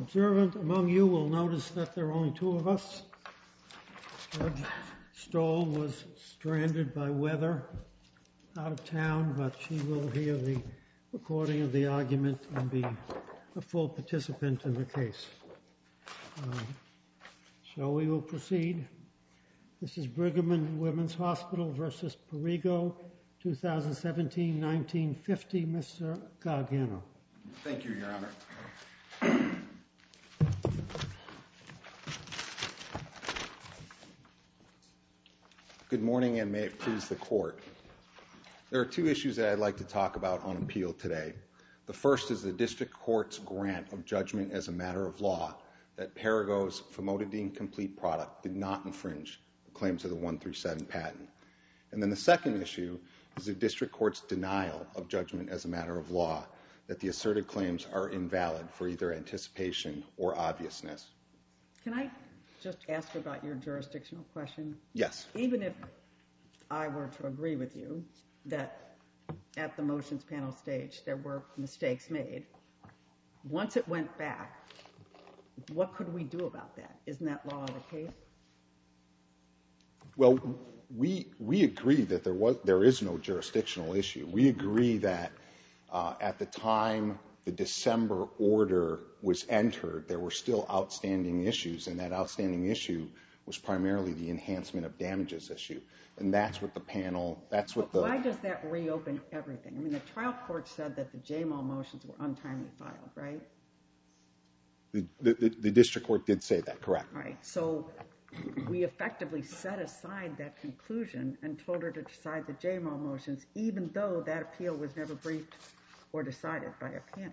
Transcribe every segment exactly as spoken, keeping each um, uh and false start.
observant among you will notice that there are only two of us. Judge Stoll was stranded by weather out of town, but she will hear the recording of the argument and be a full participant in the case. Uh, so we will proceed. This is Brigham and Women's Hospital versus Perrigo, twenty seventeen to nineteen fifty. Mister Gargano. Thank you, Your Honor. Good morning, and may it please the Court. There are two issues that I'd like to talk about on appeal today. The first is the District Court's grant of judgment as a matter of law that Perrigo's famotidine complete product did not infringe the claims of the one thirty-seven patent. And then the second issue is the District Court's denial of judgment as a matter of law that the asserted claims are invalid for either anticipation or obviousness. Can I just ask about your jurisdictional question? Yes. Even if I were to agree with you that at the motions panel stage there were mistakes made, once it went back, what could we do about that? Isn't that law of the case? Well, we we agree that there was there is no jurisdictional issue. We agree that uh, at the time the December order was entered, there were still outstanding issues, and that outstanding issue was primarily the enhancement of damages issue. And that's what the panel, that's what the... Why does that reopen everything? I mean, the trial court said that the J M O motions were untimely filed, right? The, the, the district court did say that, correct. Right. So we effectively set aside that conclusion and told her to decide the J M O motions, even though that appeal was never briefed or decided by a panel.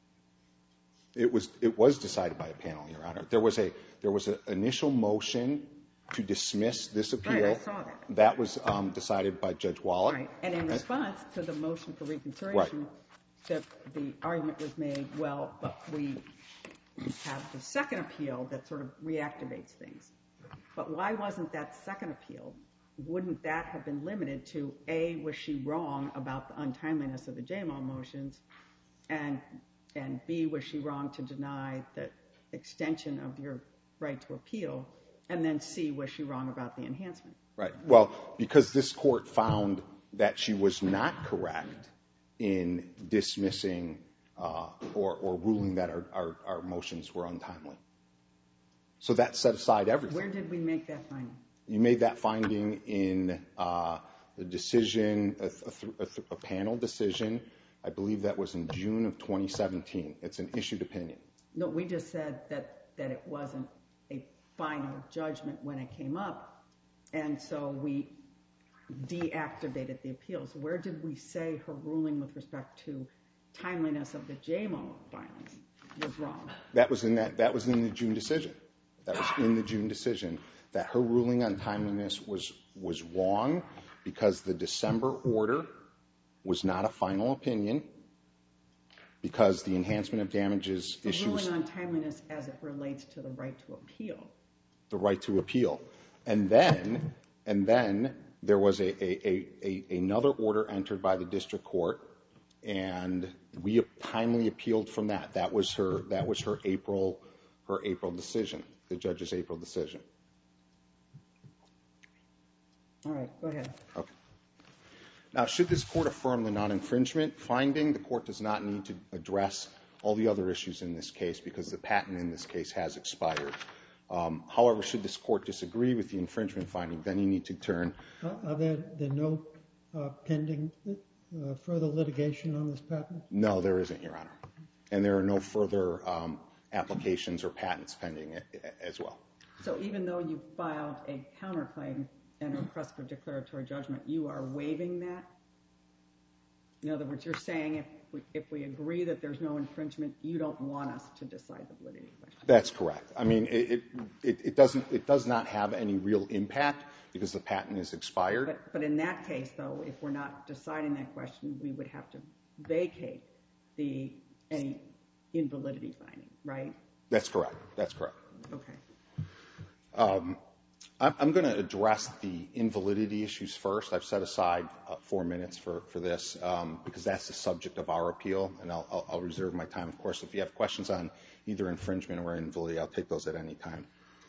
It was it was decided by a panel, Your Honor. There was a there was an initial motion to dismiss this appeal. Right, I saw that. That was um, decided by Judge Wallach. Right, and in response to the motion for reconsideration, right, the, the argument was made, well, but we have the second appeal that sort of reactivates things. But why wasn't that second appeal? Wouldn't that have been limited to, A, was she wrong about the untimeliness of the J M O motions, and and B, was she wrong to deny the extension of your right to appeal, and then C, was she wrong about the enhancement? Right. Well, because this court found that she was not correct in dismissing uh, or, or ruling that our, our, our motions were untimely. So that set aside everything. Where did we make that finding? You made that finding in uh, the decision, a, a, a panel decision. I believe that was in June of twenty seventeen. It's an issued opinion. No, we just said that, that it wasn't a final judgment when it came up, and so we deactivated the appeals. Where did we say her ruling with respect to timeliness of the J M O filings was wrong? That was in that. That was in the June decision. That was in the June decision. That her ruling on timeliness was was wrong because the December order was not a final opinion, because the enhancement of damages the issues... ruling on timeliness as it relates to the right to appeal. The right to appeal. And then, and then there was a, a, a, a another order entered by the district court, and we timely appealed from that. That was her. That was her April, her April decision. The judge's April decision. All right, go ahead. Okay. Now, should this court affirm the non-infringement finding, the court does not need to address all the other issues in this case because the patent in this case has expired. Um, however, should this court disagree with the infringement finding, then you need to turn... Uh, are there, there no uh, pending uh, further litigation on this patent? No, there isn't, Your Honor. And there are no further um, applications or patents pending as well. So even though you filed a counterclaim and a request for declaratory judgment, you are waiving that? In other words, you're saying if we, if we agree that there's no infringement, you don't want us to decide the validity question? That's correct. I mean, it, it, it, doesn't, it does not have any real impact because the patent is expired. But, but in that case, though, if we're not deciding that question, we would have to vacate the any invalidity finding, right? That's correct. That's correct. Okay. Um, I'm going to address the invalidity issues first. I've set aside uh, four minutes for, for this um, because that's the subject of our appeal, and I'll, I'll, I'll reserve my time. Of course, if you have questions on either infringement or invalidity, I'll take those at any time.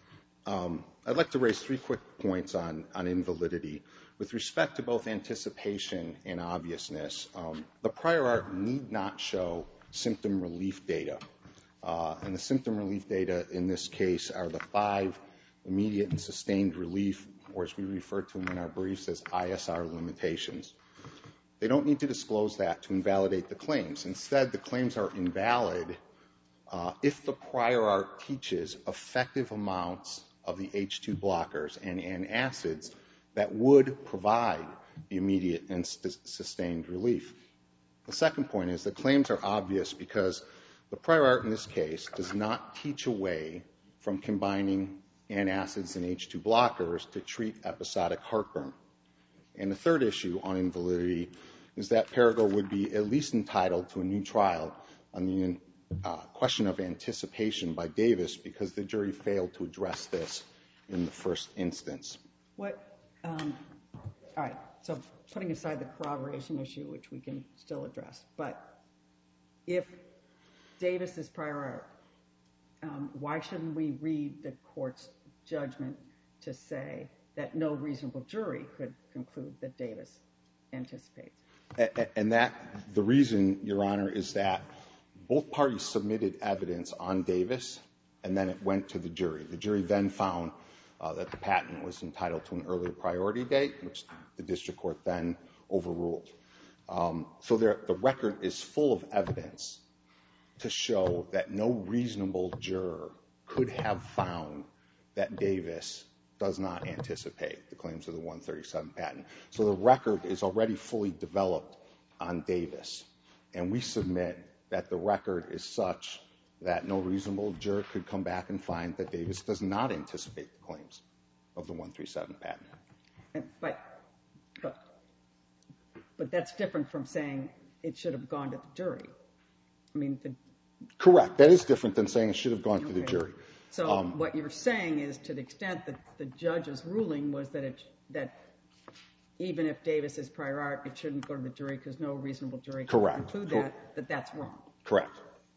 Um, I'd like to raise three quick points on, on invalidity. With respect to both anticipation and obviousness, um, the prior art need not show symptom relief data. Uh, and the symptom relief data in this case are the five immediate and sustained relief, or as we refer to them in our briefs as I S R limitations. They don't need to disclose that to invalidate the claims. Instead, the claims are invalid uh, if the prior art teaches effective amounts of the H two blockers and antacids that would provide the immediate and st- sustained relief. The second point is the claims are obvious because the prior art in this case does not teach away from combining antacids and H two blockers to treat episodic heartburn. And the third issue on invalidity is that Perrigo would be at least entitled to a new trial on the uh, question of anticipation by Davis because the jury failed to address this in the first instance. What, um, all right, so putting aside the corroboration issue, which we can still address, but if Davis is prior art, um, why shouldn't we read the court's judgment to say that no reasonable jury could conclude that Davis anticipates? And that, the reason, Your Honor, is that both parties submitted evidence on Davis, and then it went to the jury. The jury then found uh, that the patent was entitled to an earlier priority date, which the district court then overruled. Um, so there, the record is full of evidence to show that no reasonable juror could have found that Davis does not anticipate the claims of the one thirty-seven patent. So the record is already fully developed on Davis, and we submit that the record is such that no reasonable juror could come back and find that Davis does not anticipate the claims of the one thirty-seven patent. But, but, but that's different from saying it should have gone to the jury. I mean, the, correct. That is different than saying it should have gone to okay. the jury. So um, what you're saying is, to the extent that the judge's ruling was that it, that even if Davis is prior art, it shouldn't go to the jury because no reasonable jury can correct. conclude Cor- that, that that's wrong. Correct.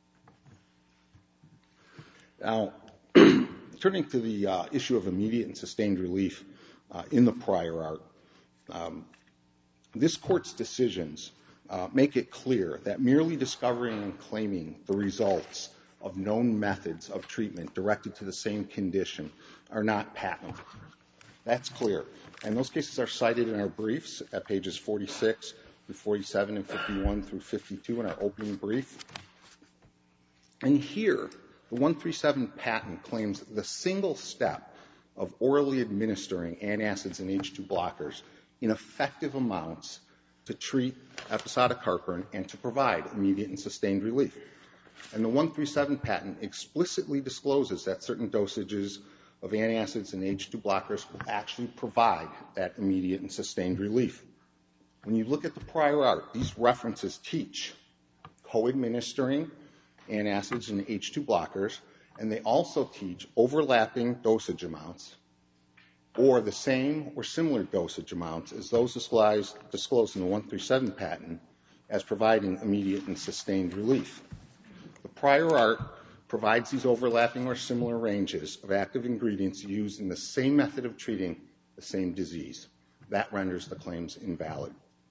Now, turning to the uh, issue of immediate and sustained relief uh, in the prior art, um, this court's decisions uh, make it clear that merely discovering and claiming the results of known methods of treatment directed to the same condition are not patentable. That's clear. And those cases are cited in our briefs at pages forty-six through forty-seven and fifty-one through fifty-two in our opening brief. And here, the one thirty-seven patent claims the single step of orally administering antacids and H two blockers in effective amounts to treat episodic heartburn and to provide immediate and sustained relief. And the one thirty-seven patent explicitly discloses that certain dosages of antacids and H two blockers will actually provide that immediate and sustained relief. When you look at the prior art, these references teach co-administering antacids and H two blockers, and they also teach overlapping dosage amounts or the same or similar dosage amounts as those disclosed, disclosed in the one thirty-seven patent as providing immediate and sustained relief. The prior art provides these overlapping or similar ranges of active ingredients used in the same method of treating the same disease. That renders the claims invalid.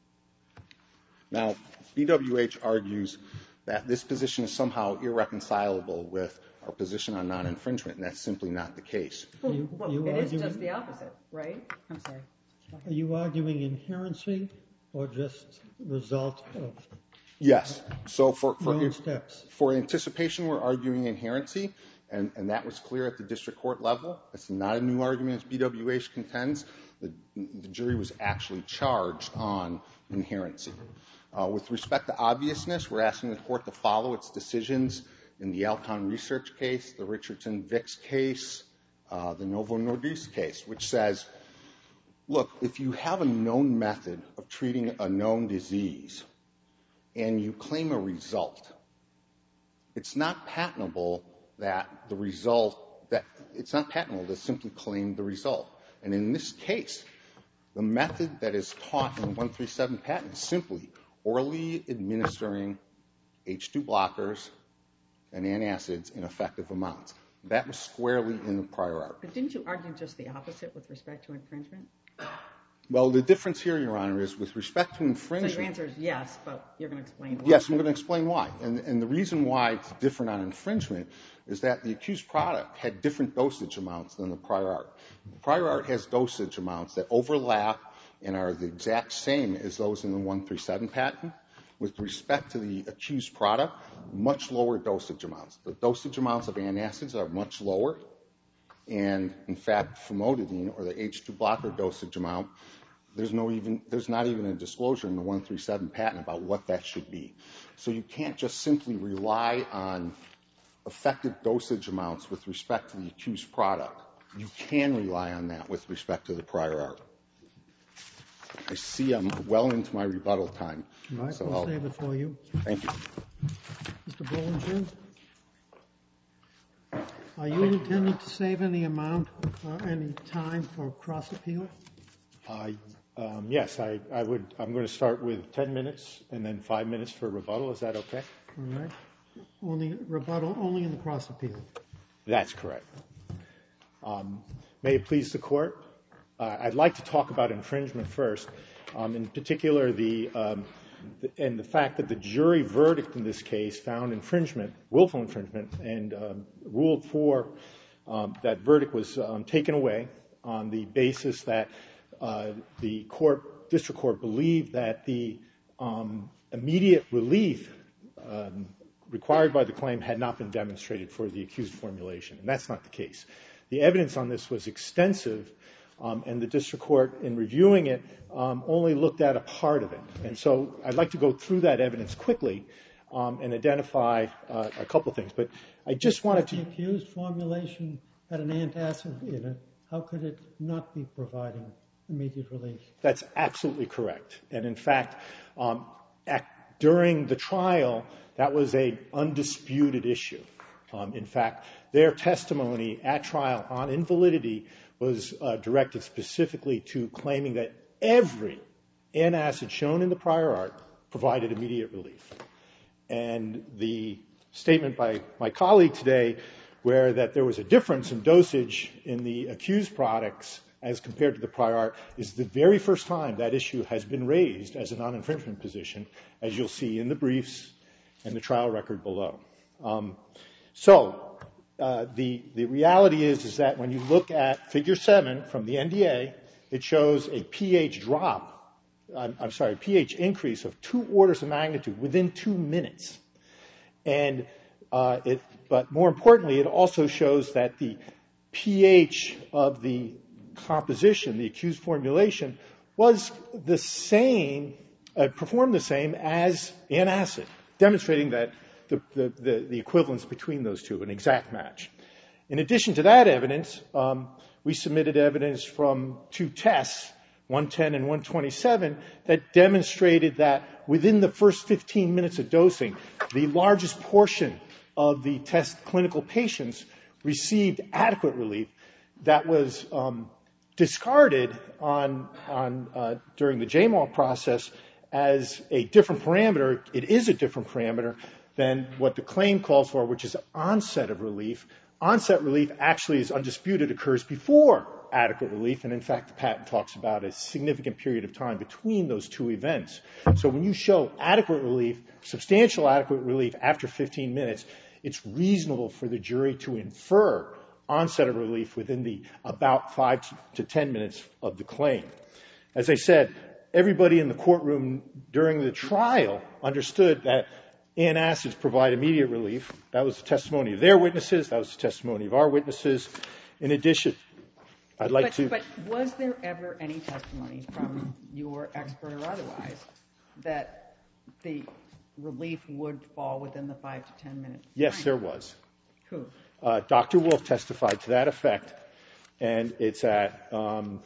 Now, B W H argues that this position is somehow irreconcilable with our position on non-infringement, and that's simply not the case. Well, You- well, you it is arguing- just the opposite, right? I'm sorry. Are you arguing inherency or just result of Yes. So for for, known steps? for anticipation, we're arguing inherency, and, and that was clear at the district court level. It's not a new argument as B W H contends. The, the jury was actually charged on inherency. Uh, with respect to obviousness, we're asking the court to follow its decisions in the Alcon Research case, the Richardson-Vicks case, uh, the Novo Nordisk case, which says, look, if you have a known method of treating a known disease and you claim a result, it's not patentable that the result, that it's not patentable to simply claim the result. And in this case, the method that is taught in the one thirty-seven patent is simply orally administering H two blockers and antacids in effective amounts. That was squarely in the prior art. But didn't you argue just the opposite with respect to infringement? Well, the difference here, Your Honor, is with respect to infringement. So your answer is yes, but you're going to explain why. Yes, I'm going to explain why. And, and the reason why it's different on infringement is that the accused product had different dosage amounts than the prior art. The prior art has dosage amounts that overlap and are the exact same as those in the one thirty-seven patent. With respect to the accused product, much lower dosage amounts. The dosage amounts of antacids are much lower. And, in fact, famotidine, or the H two blocker dosage amount, there's, no even, there's not even a disclosure in the one thirty-seven patent about what that should be. So you can't just simply rely on effective dosage amounts with respect to the accused product. You can rely on that with respect to the prior art. I see I'm well into my rebuttal time. All right, so we'll I'll, save it for you. Thank you. Mister Bollinger, are you intending to save any amount or any time for cross appeal? Uh, um, yes, I, I would. I'm going to start with ten minutes and then five minutes for rebuttal. Is that okay? All right. Only rebuttal, only in the cross appeal. That's correct. Um, may it please the court? Uh, I'd like to talk about infringement first, um, in particular the, um, the and the fact that the jury verdict in this case found infringement, willful infringement, and um, ruled for um, that verdict was um, taken away on the basis that uh, the court, district court, believed that the um, immediate relief um, required by the claim had not been demonstrated for the accused formulation, and that's not the case. The evidence on this was extensive. Um, and the district court, in reviewing it, um, only looked at a part of it. And so I'd like to go through that evidence quickly um, and identify uh, a couple things. But I just wanted to... If the accused formulation had an antacid in it, how could it not be providing immediate relief? That's absolutely correct. And in fact, um, at, during the trial, that was an undisputed issue. Um, in fact, their testimony at trial on invalidity was uh, directed specifically to claiming that every antacid shown in the prior art provided immediate relief. And the statement by my colleague today, where that there was a difference in dosage in the accused products as compared to the prior art, is the very first time that issue has been raised as a non-infringement position, as you'll see in the briefs and the trial record below. Um, so... Uh, the, the reality is, is that when you look at figure seven from the N D A, it shows a pH drop, I'm, I'm sorry, pH increase of two orders of magnitude within two minutes. And uh, it, but more importantly, it also shows that the pH of the composition, the accused formulation, was the same, uh, performed the same as antacid, demonstrating that The, the, the, the equivalence between those two, an exact match. In addition to that evidence, um, we submitted evidence from two tests, one ten and one twenty-seven, that demonstrated that within the first fifteen minutes of dosing, the largest portion of the test clinical patients received adequate relief that was um, discarded on, on, uh, during the J M A L process as a different parameter. It is a different parameter than what the claim calls for, which is onset of relief. Onset relief actually is undisputed, occurs before adequate relief, and in fact the patent talks about a significant period of time between those two events. So when you show adequate relief, substantial adequate relief after fifteen minutes, it's reasonable for the jury to infer onset of relief within the about five to ten minutes of the claim. As I said, everybody in the courtroom during the trial understood that antacids provide immediate relief. That was the testimony of their witnesses. That was the testimony of our witnesses. In addition, I'd like but, to... But was there ever any testimony from your expert or otherwise that the relief would fall within the five to ten minutes? Yes, time? there was. Who? Uh, Doctor Wolf testified to that effect, and it's at um,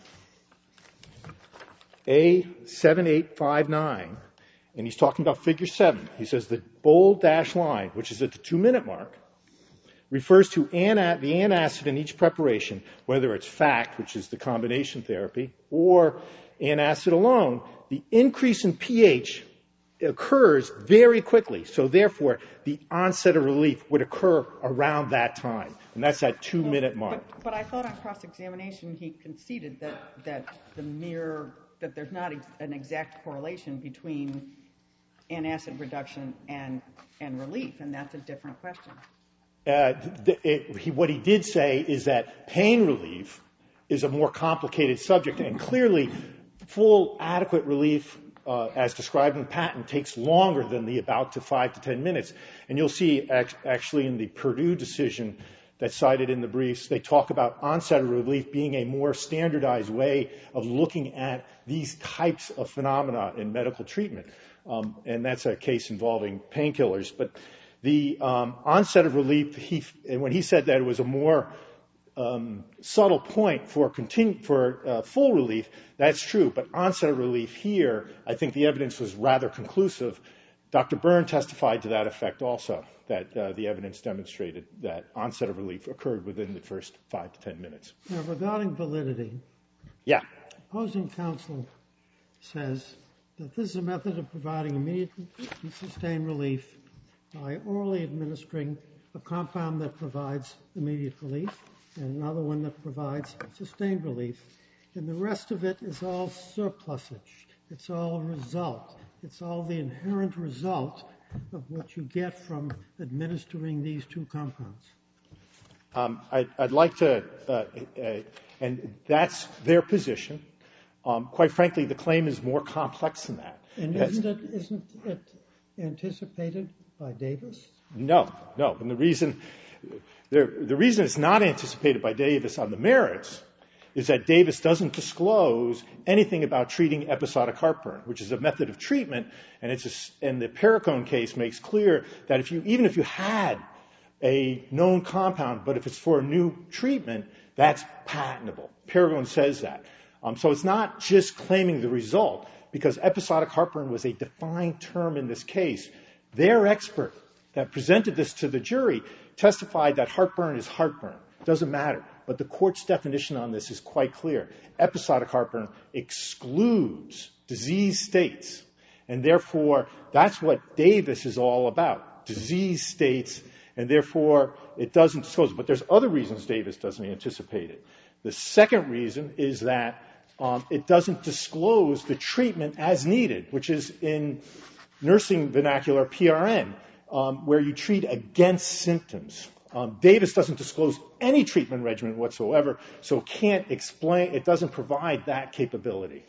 A seven eight five nine. And he's talking about figure seven. He says the bold dashed line, which is at the two-minute mark, refers to ana- the antacid in each preparation, whether it's F A C, which is the combination therapy, or antacid alone. The increase in pH occurs very quickly, so therefore the onset of relief would occur around that time, and that's that two-minute mark. But, but I thought on cross-examination he conceded that that the mere that there's not ex- an exact correlation between antacid reduction and and relief, and that's a different question. Uh, th- it, he, what he did say is that pain relief is a more complicated subject, and clearly full adequate relief Uh, as described in the patent, takes longer than the about to five to ten minutes. And you'll see act- actually in the Purdue decision that's cited in the briefs, they talk about onset of relief being a more standardized way of looking at these types of phenomena in medical treatment. Um, and that's a case involving painkillers. But the um, onset of relief, he, and when he said that it was a more Um, subtle point for continu- for uh, full relief, that's true. But onset of relief here, I think the evidence was rather conclusive. Doctor Byrne testified to that effect also, that uh, the evidence demonstrated that onset of relief occurred within the first five to ten minutes. Now, regarding validity, Yeah. opposing counsel says that this is a method of providing immediate and sustained relief by orally administering a compound that provides immediate relief and another one that provides sustained relief. And the rest of it is all surplusage. It's all result. It's all the inherent result of what you get from administering these two compounds. Um, I, I'd like to, uh, uh, and that's their position. Um, quite frankly, the claim is more complex than that. And isn't it, isn't it anticipated by Davis? No, no. And the reason, the, the reason it's not anticipated by Davis on the merits is that Davis doesn't disclose anything about treating episodic heartburn, which is a method of treatment, and it's a, and the Perricone case makes clear that if you, even if you had a known compound, but if it's for a new treatment, that's patentable. Perricone says that. Um, so it's not just claiming the result, because episodic heartburn was a defined term in this case. Their expert that presented this to the jury testified that heartburn is heartburn. Doesn't matter. But the court's definition on this is quite clear. Episodic heartburn excludes disease states. And therefore, that's what Davis is all about. Disease states, and therefore it doesn't disclose it. But there's other reasons Davis doesn't anticipate it. The second reason is that um, it doesn't disclose the treatment as needed, which is in nursing vernacular P R N, um, where you treat against symptoms. Um, Davis doesn't disclose any treatment regimen whatsoever, so it can't explain, it doesn't provide that capability.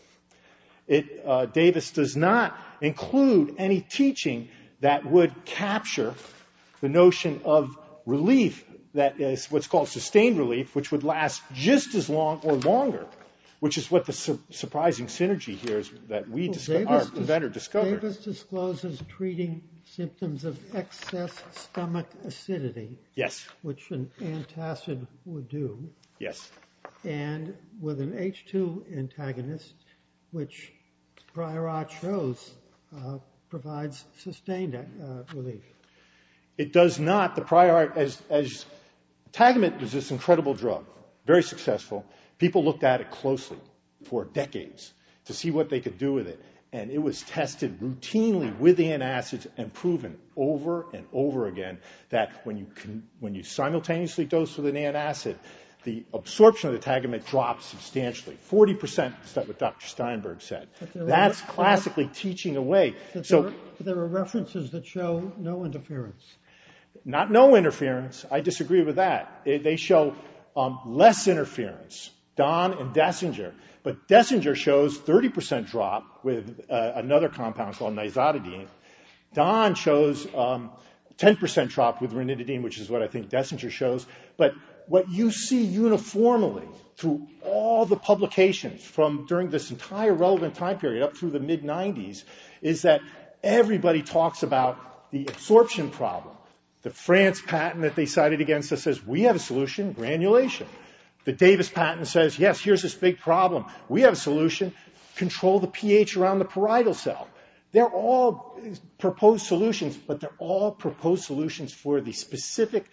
It, uh, Davis does not include any teaching that would capture the notion of relief that is what's called sustained relief, which would last just as long or longer, which is what the su- surprising synergy here is that we, Well, disco- Davis our dis- inventor discovered. Davis discloses treating symptoms of excess stomach acidity, Yes, which an antacid would do, yes. and with an H two antagonist, which prior art shows uh, provides sustained uh, relief. It does not. The prior art, as, as Tagamet was this incredible drug, very successful. People looked at it closely for decades to see what they could do with it. And it was tested routinely with antacids and proven over and over again that when you can, when you simultaneously dose with an antacid, the absorption of the Tagamet drops substantially. forty percent is what Doctor Steinberg said. That's classically teaching away. So There are, there are references that show no interference. Not no interference. I disagree with that. They show um, less interference, Don and Dessinger. But Dessinger shows thirty percent drop with uh, another compound called nizatidine. Don shows um, ten percent drop with ranitidine, which is what I think Dessinger shows. But what you see uniformly through all the publications from during this entire relevant time period up through the mid nineties is that everybody talks about the absorption problem. The France patent that they cited against us says, we have a solution, granulation. The Davis patent says, yes, here's this big problem. We have a solution, control the pH around the parietal cell. They're all proposed solutions, but they're all proposed solutions for the specific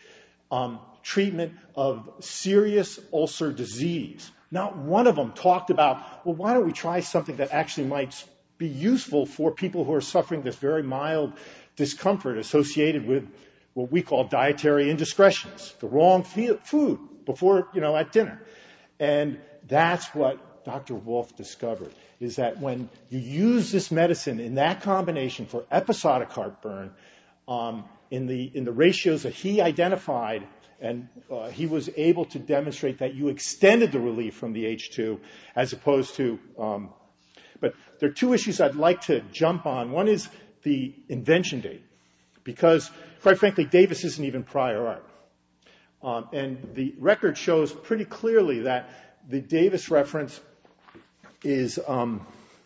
um, treatment of serious ulcer disease. Not one of them talked about, well, why don't we try something that actually might be useful for people who are suffering this very mild discomfort associated with what we call dietary indiscretions, the wrong food before, you know, at dinner. And that's what Doctor Wolf discovered, is that when you use this medicine in that combination for episodic heartburn, um, in the in the ratios that he identified, and uh, he was able to demonstrate that you extended the relief from the H two as opposed to, um, but there are two issues I'd like to jump on. One is the invention date, because quite frankly, Davis isn't even prior art. Um, and the record shows pretty clearly that the Davis reference is um,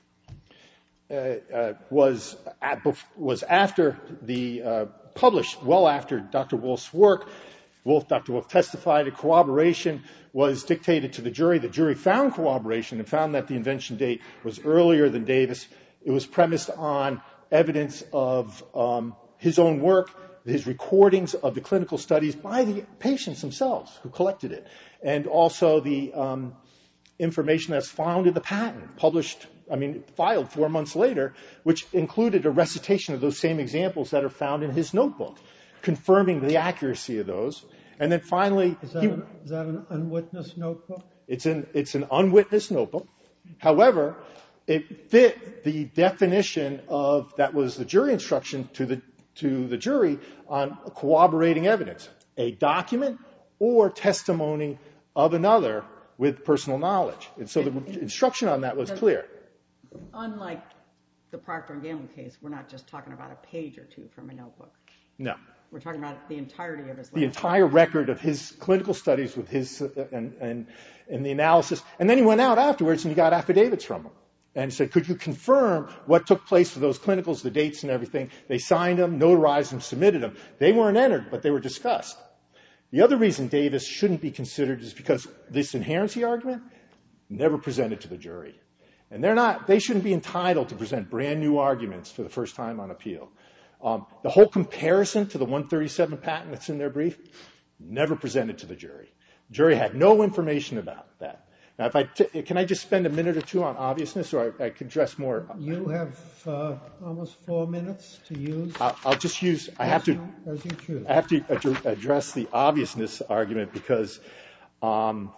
uh, uh, was at, was after the uh, published, well after Doctor Wolf's work. Wolf, Doctor Wolf testified. A corroboration was dictated to the jury. The jury found corroboration and found that the invention date was earlier than Davis. It was premised on evidence of um, his own work, his recordings of the clinical studies by the patients themselves who collected it, and also the um, information that's found in the patent, published, I mean, filed four months later, which included a recitation of those same examples that are found in his notebook, confirming the accuracy of those. And then finally... Is that, he, an, is that an unwitnessed notebook? It's an, it's an unwitnessed notebook. However, it fit the definition of, that was the jury instruction to the to the jury on corroborating evidence, a document or testimony of another with personal knowledge. And so the instruction on that was clear. Unlike the Procter and Gamble case, we're not just talking about a page or two from a notebook. No. We're talking about the entirety of his life. The entire record of his clinical studies with his, uh, and, and, and the analysis. And then he went out afterwards and he got affidavits from them. And said, could you confirm what took place for those clinicals, the dates and everything? They signed them, notarized them, submitted them. They weren't entered, but they were discussed. The other reason Davis shouldn't be considered is because this inherency argument never presented to the jury. And they're not, they shouldn't be entitled to present brand new arguments for the first time on appeal. Um, the whole comparison to the one thirty-seven patent that's in their brief, never presented to the jury. The jury had no information about that. Now, if I t- can I just spend a minute or two on obviousness, or I, I could address more? You have uh, almost four minutes to use. I'll, I'll just use. I have as to. You, as you choose. I have to ad- address the obviousness argument because um,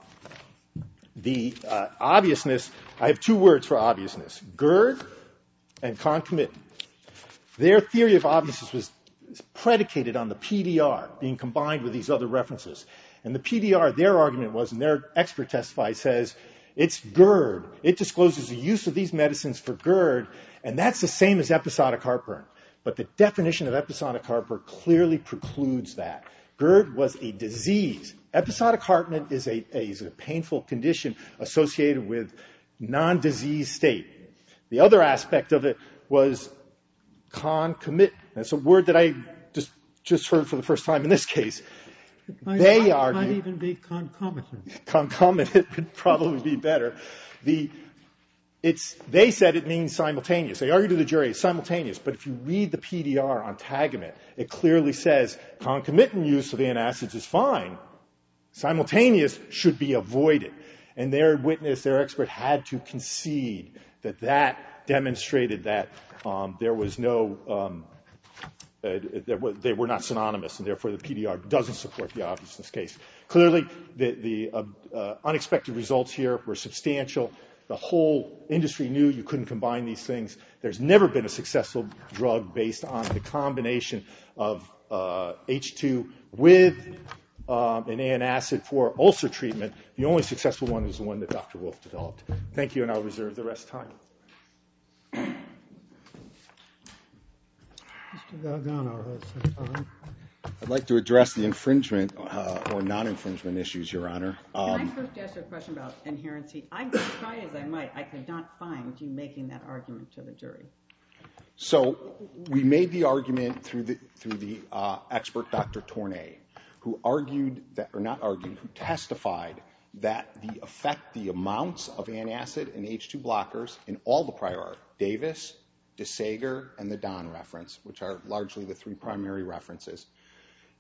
the uh, obviousness. I have two words for obviousness: GERD and concomitant. Their theory of obviousness was predicated on the P D R being combined with these other references. And the P D R, their argument was, and their expert testified, says it's GERD. It discloses the use of these medicines for GERD, and that's the same as episodic heartburn. But the definition of episodic heartburn clearly precludes that. GERD was a disease. Episodic heartburn is a, a, is a painful condition associated with non-disease state. The other aspect of it was concomitant. That's a word that I just, just heard for the first time in this case. Might, they might, argue might even be concomitant. Concomitant would probably be better. The it's they said it means simultaneous. They argued to the jury it's simultaneous, but if you read the P D R on Tagamet, it clearly says concomitant use of antacids is fine. Simultaneous should be avoided. And their witness, their expert, had to concede that that demonstrated that um, there was no um, Uh, they were not synonymous, and therefore the P D R doesn't support the obviousness case. Clearly, the, the uh, uh, unexpected results here were substantial. The whole industry knew you couldn't combine these things. There's never been a successful drug based on the combination of uh, H two with um, an antacid for ulcer treatment. The only successful one is the one that Doctor Wolf developed. Thank you, and I'll reserve the rest of time. Mister Gargano has some time. I'd like to address the infringement uh, or non-infringement issues, Your Honor. Um, Can I first ask you a question about inherency? I try as I might, I could not find you making that argument to the jury. So we made the argument through the through the uh, expert Doctor Tournay, who argued that, or not argued, who testified that the effect, the amounts of antacid and H two blockers in all the prior art, Davis, DeSager, and the Don reference, which are largely the three primary references,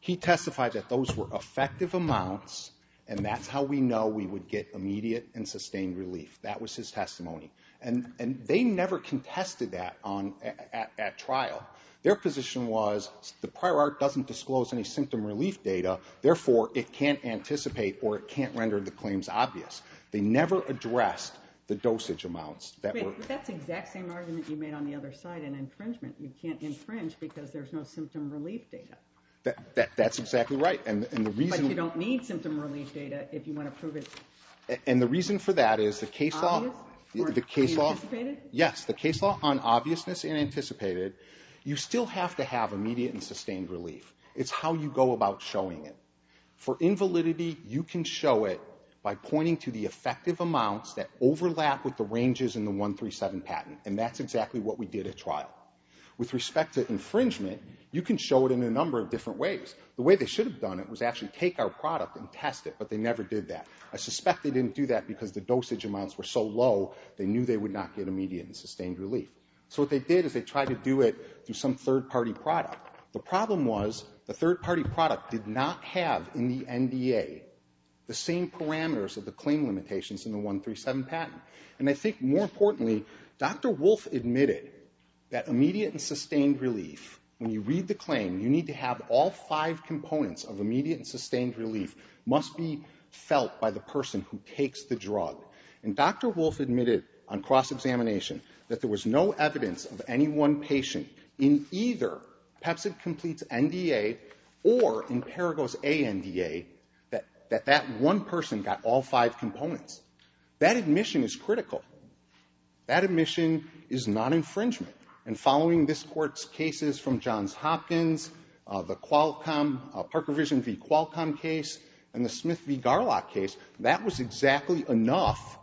He testified that those were effective amounts, and that's how we know we would get immediate and sustained relief. That was his testimony. And, and they never contested that on, at, at trial. Their position was the prior art doesn't disclose any symptom relief data, therefore it can't anticipate or it can't render the claims obvious. They never addressed the dosage amounts that Wait, were... but that's the exact same argument you made on the other side in infringement. You can't infringe because there's no symptom relief data. That, that, that's exactly right. And, and the reason... But you don't need symptom relief data if you want to prove it. And the reason for that is the case Obvious? law... Or The case law... anticipated? Yes, the case law on obviousness and anticipated, you still have to have immediate and sustained relief. It's how you go about showing it. For invalidity, you can show it by pointing to the effective amounts that overlap with the ranges in the one thirty-seven patent. And that's exactly what we did at trial. With respect to infringement, you can show it in a number of different ways. The way they should have done it was actually take our product and test it, but they never did that. I suspect they didn't do that because the dosage amounts were so low, they knew they would not get immediate and sustained relief. So what they did is they tried to do it through some third-party product. The problem was the third-party product did not have in the N D A the same parameters of the claim limitations in the one thirty-seven patent. And I think more importantly, Doctor Wolf admitted that immediate and sustained relief, when you read the claim, you need to have all five components of immediate and sustained relief must be felt by the person who takes the drug. And Doctor Wolf admitted on cross-examination that there was no evidence of any one patient in either Pepcid Complete's N D A or in Perrigo's A N D A that, that that one person got all five components. That admission is critical. That admission is not infringement. And following this court's cases from Johns Hopkins, uh, the Qualcomm, uh, Parker Vision v. Qualcomm case, and the Smith v. Garlock case, that was exactly enough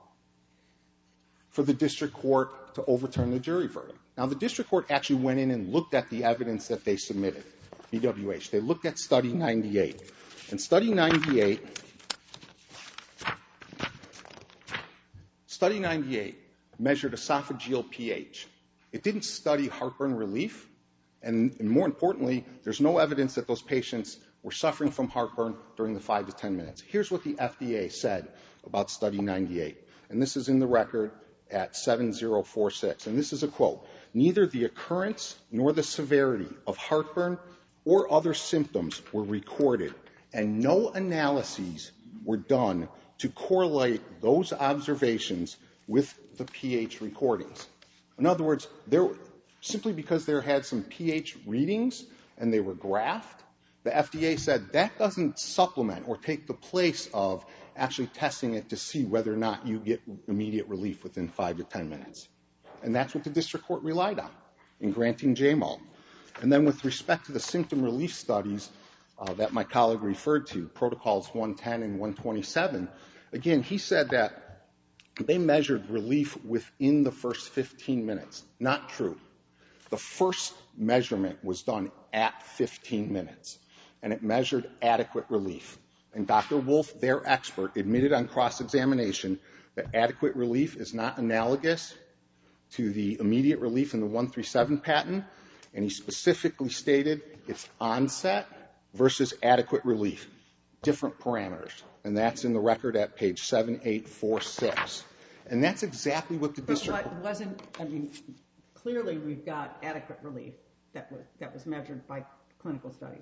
for the district court to overturn the jury verdict. Now, the district court actually went in and looked at the evidence that they submitted, B W H. They looked at Study ninety-eight. And Study ninety-eight, Study ninety-eight measured esophageal pH. It didn't study heartburn relief, and, and more importantly, there's no evidence that those patients were suffering from heartburn during the five to ten minutes. Here's what the F D A said about Study ninety-eight, and this is in the record at seven zero four six, and this is a quote: "Neither the occurrence nor the severity of heartburn or other symptoms were recorded, and no analyses were done to correlate those observations with the pH recordings." In other words, there, simply because there had some pH readings and they were graphed, the F D A said that doesn't supplement or take the place of actually testing it to see whether or not you get immediate relief within five to ten minutes. And that's what the district court relied on in granting J M O L. And then with respect to the symptom relief studies uh, that my colleague referred to, protocols one ten and one twenty-seven, again, he said that they measured relief within the first fifteen minutes. Not true. The first measurement was done at fifteen minutes, and it measured adequate relief. And Doctor Wolf, their expert, admitted on cross-examination that adequate relief is not analogous to the immediate relief in the one thirty-seven patent, and he specifically stated it's onset versus adequate relief, different parameters. And that's in the record at page seven eight four six. And that's exactly what the district... But what wasn't, I mean, clearly we've got adequate relief that was, that was measured by clinical studies.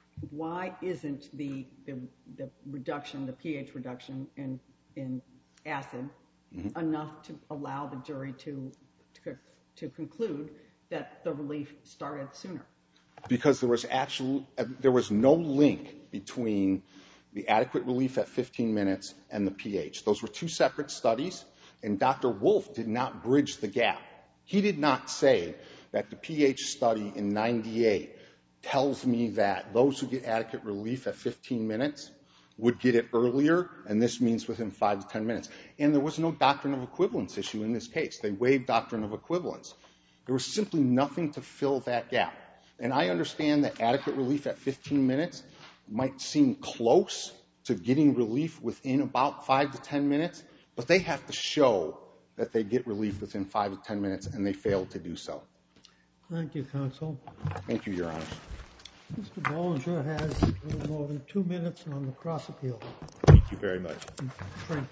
Why isn't the, the, the reduction, the pH reduction in, in acid mm-hmm. enough to allow the jury to, to, to conclude that the relief started sooner? Because there was actual, there was no link between the adequate relief at fifteen minutes and the pH. Those were two separate studies, and Doctor Wolf did not bridge the gap. He did not say that the pH study in ninety-eight tells me that those who get adequate relief at fifteen minutes would get it earlier, and this means within five to ten minutes. And there was no doctrine of equivalence issue in this case. They waived doctrine of equivalence. There was simply nothing to fill that gap. And I understand that adequate relief at fifteen minutes might seem close to getting relief within about five to ten minutes, but they have to show that they get relief within five to ten minutes, and they failed to do so. Thank you, counsel. Thank you, Your Honor. Mister Bollinger has a little more than two minutes on the cross appeal. Thank you very much. Frank.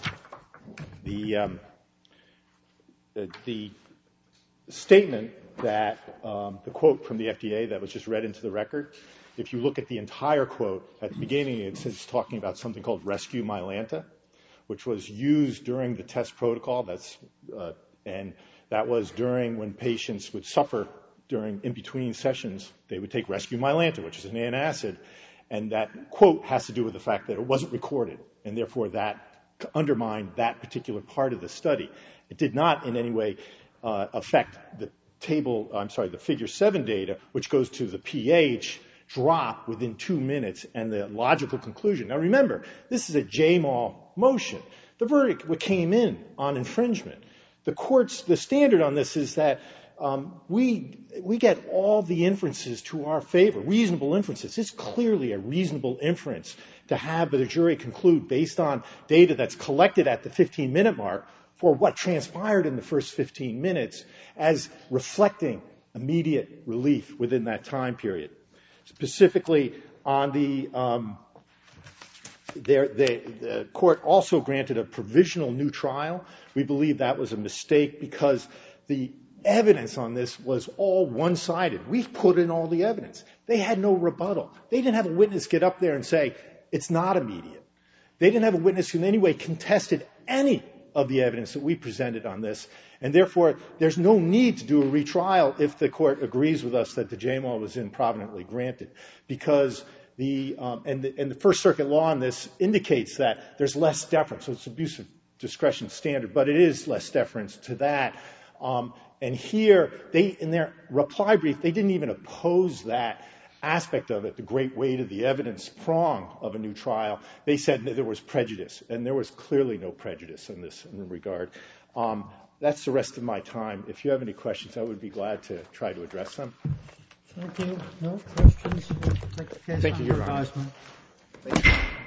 The, um, the, the statement that um, the quote from the F D A that was just read into the record, if you look at the entire quote, at the beginning it says it's talking about something called rescue Mylanta, which was used during the test protocol. That's uh, and that was during when patients would suffer during in between sessions, they would take rescue Mylanta, which is an antacid, and that quote has to do with the fact that it wasn't recorded, and therefore that undermined that particular part of the study. It did not in any way uh, affect the table, I'm sorry, the figure seven data, which goes to the pH drop within two minutes and the logical conclusion. Now remember, this is a J M A L motion. The verdict came in on infringement. The court's, the standard on this is that um, we we get all the inferences to our favor, reasonable inferences. It's clearly a reasonable inference to have the jury conclude based on data that's collected at the fifteen-minute mark for what transpired in the first fifteen minutes as reflecting immediate relief within that time period. Specifically on the, um, there, they, the court also granted a provisional new trial. We believe that was a mistake because the evidence on this was all one-sided. We put in all the evidence. They had no rebuttal. They didn't have a witness get up there and say, it's not immediate. They didn't have a witness who in any way contested any of the evidence that we presented on this, and therefore there's no need to do a retrial if the court agrees with us that the J M A L was improvidently granted, because the, um, and the, and the First Circuit law on this indicates that there's less deference, so it's abuse of discretion standard, but it is less deference to that. Um, and here, they, in their reply brief, they didn't even oppose that aspect of it, the great weight of the evidence prong of a new trial. They said that there was prejudice, and there was clearly no prejudice in this in regard. Um, that's the rest of my time. If you have any questions, I would be glad to try to address them. Thank you. No questions. We'll take the case Thank you, under Your Honor. advisement. Thank you.